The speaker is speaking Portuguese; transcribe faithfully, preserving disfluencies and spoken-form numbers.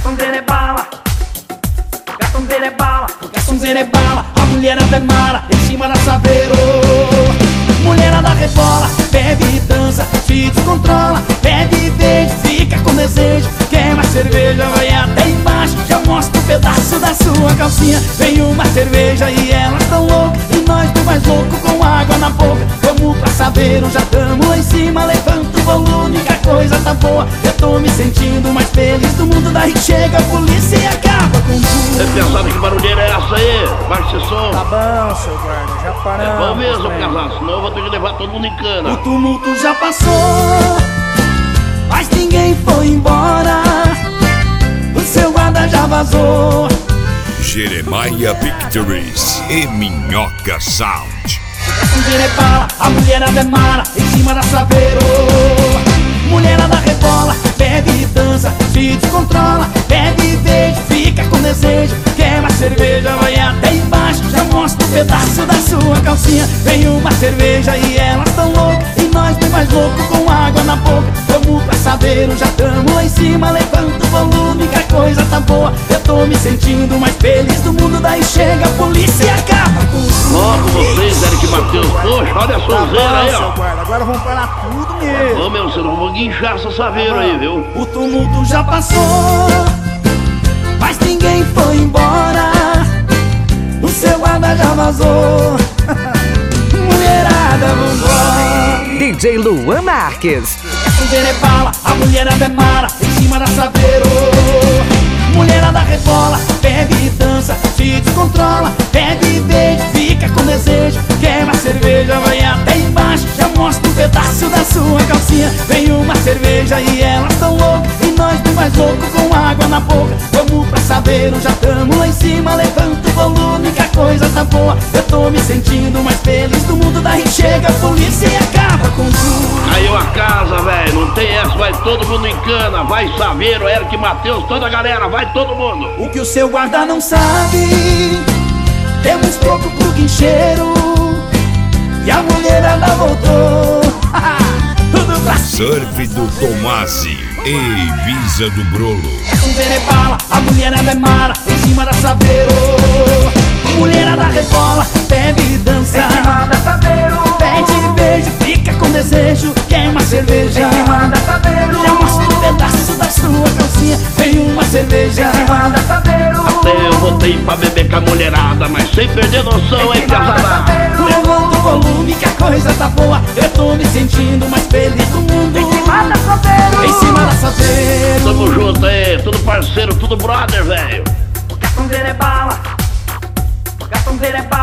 garçomzeira é bala, garçomzeira é bala, garçomzeira é bala. A mulherada é mala, em cima da saveiro. Mulherada rebola, bebe e dança, se descontrola, pede e beijo, fica com desejo. Quer mais cerveja, vai até embaixo, já mostra um pedaço da sua calcinha. Vem uma cerveja e elas tão loucas, e nós do mais louco com água na boca. Vamos pra Saveiro, já tamo lá em cima, levanta o volume que a coisa tá boa. Eu tô me sentindo mais feliz do mundo, daí chega a polícia e acaba com tudo. Você pensava que barulheira é essa aí? Baixa esse som. Tá bom, seu guarda, já paramos. É bom mesmo, né? casal, senão eu vou ter que levar todo mundo em cana. O tumulto já passou, mas ninguém foi embora. O seu guarda já vazou. Jeremiah Victories e Minhoca Sound. Garçomzeira é bala, a mulherada é mala, em cima da Saveiro. Mulherada rebola, bebe e dança, se descontrola, pede e beijo, fica com desejo. Quer mais cerveja, vai até embaixo, já mostra um pedaço da sua calcinha. Vem uma cerveja e elas tão loucas, e nós bem mais louco com água na boca. Vamos pra Saveiro, já tamo lá em cima, levanta o volume que a coisa tá boa. Eu tô me sentindo mais feliz do mundo, daí chega a polícia e acaba com tudo. Logo vocês, Eric Matheus, poxa, olha a Tá sonzeira aí, bom, seu ó. guarda, agora vamos parar tudo mesmo. Ô meu, você não vou guinchar essa Saveiro aí, viu? O tumulto já passou, mas ninguém foi embora. O seu guarda já vazou. Mulherada, vambora. D J Luan Marques. Garçomzeira é bala, a mulherada é mala, em cima da Saveiro. Mulherada rebola, bebe e dança, se descontrola, pede e beijo, fica com desejo. Quer mais cerveja, vai até embaixo, já mostra um pedaço da sua calcinha. Vem uma cerveja e elas tão loucas, e nós do mais louco com água na boca. Vamos pra Saveiro, já tamo lá em cima, levanta o volume que a coisa tá boa. Eu tô me sentindo mais feliz do mundo, daí chega a polícia e acaba com tudo. Caiu a casa, velho, não tem essa, vai todo mundo em cana. Vai Saveiro, Eric Matheus, toda a galera, vai todo mundo. O que o seu guarda não sabe, temos pouco pro guincheiro, e a mulherada voltou. Tudo pra Surf do Tomasi e Ibiza do Brolo. Garçomzeira é bala, a mulherada é mala, em cima da Saveiro. Mulherada rebola, bebe e dança, em cima da Saveiro. Pede e beijo, fica com desejo. Quer uma cerveja, em cima da Saveiro. Já mostra um pedaço da sua calcinha. Vem uma cerveja, em cima da Saveiro. Até eu voltei pra beber com a mulherada, mas sem perder noção, hein, casada? Levanta o volume que a coisa tá boa. Eu tô me sentindo mais feliz do mundo. Em cima da Saveiro, em cima da Saveiro. Tamo junto aí, tudo parceiro, tudo brother, velho. Garçomzeira é bala, garçomzeira é bala.